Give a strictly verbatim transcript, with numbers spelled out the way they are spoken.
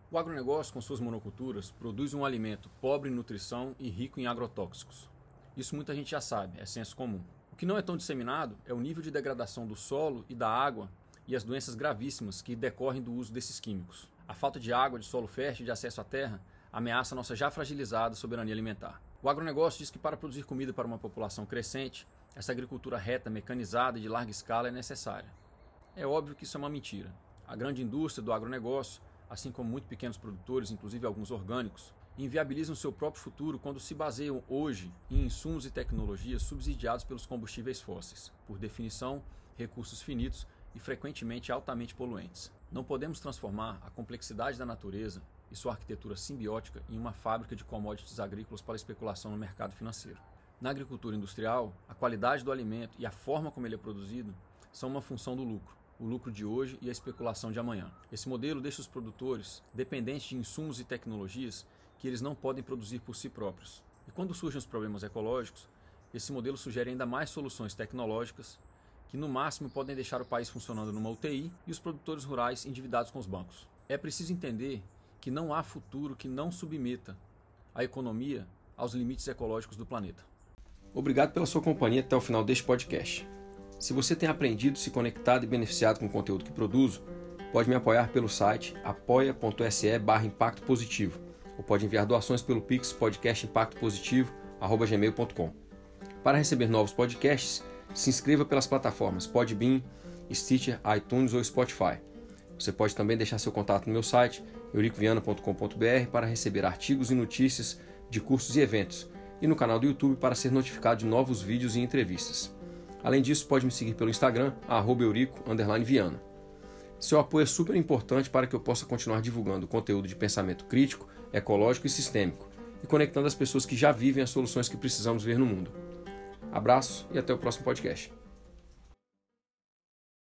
O agronegócio, com suas monoculturas, produz um alimento pobre em nutrição e rico em agrotóxicos. Isso muita gente já sabe, é senso comum. O que não é tão disseminado é o nível de degradação do solo e da água e as doenças gravíssimas que decorrem do uso desses químicos. A falta de água, de solo fértil e de acesso à terra ameaça a nossa já fragilizada soberania alimentar. O agronegócio diz que para produzir comida para uma população crescente, essa agricultura reta, mecanizada e de larga escala é necessária. É óbvio que isso é uma mentira. A grande indústria do agronegócio, assim como muitos pequenos produtores, inclusive alguns orgânicos, inviabilizam seu próprio futuro quando se baseiam hoje em insumos e tecnologias subsidiados pelos combustíveis fósseis, por definição, recursos finitos e frequentemente altamente poluentes. Não podemos transformar a complexidade da natureza e sua arquitetura simbiótica em uma fábrica de commodities agrícolas para especulação no mercado financeiro. Na agricultura industrial, a qualidade do alimento e a forma como ele é produzido são uma função do lucro, o lucro de hoje e a especulação de amanhã. Esse modelo deixa os produtores dependentes de insumos e tecnologias que eles não podem produzir por si próprios. E quando surgem os problemas ecológicos, esse modelo sugere ainda mais soluções tecnológicas que no máximo podem deixar o país funcionando numa U T I e os produtores rurais endividados com os bancos. É preciso entender que não há futuro que não submeta a economia aos limites ecológicos do planeta. Obrigado pela sua companhia até o final deste podcast. Se você tem aprendido, se conectado e beneficiado com o conteúdo que produzo, pode me apoiar pelo site apoia.se barra impacto positivo ou pode enviar doações pelo Pix podcastimpactopositivo arroba gmail ponto com. Para receber novos podcasts, se inscreva pelas plataformas Podbean, Stitcher, iTunes ou Spotify. Você pode também deixar seu contato no meu site, eurico viana ponto com ponto b r, para receber artigos e notícias de cursos e eventos, e no canal do YouTube para ser notificado de novos vídeos e entrevistas. Além disso, pode me seguir pelo Instagram, arroba eurico underline viana. Seu apoio é super importante para que eu possa continuar divulgando conteúdo de pensamento crítico, ecológico e sistêmico, e conectando as pessoas que já vivem as soluções que precisamos ver no mundo. Abraço e até o próximo podcast.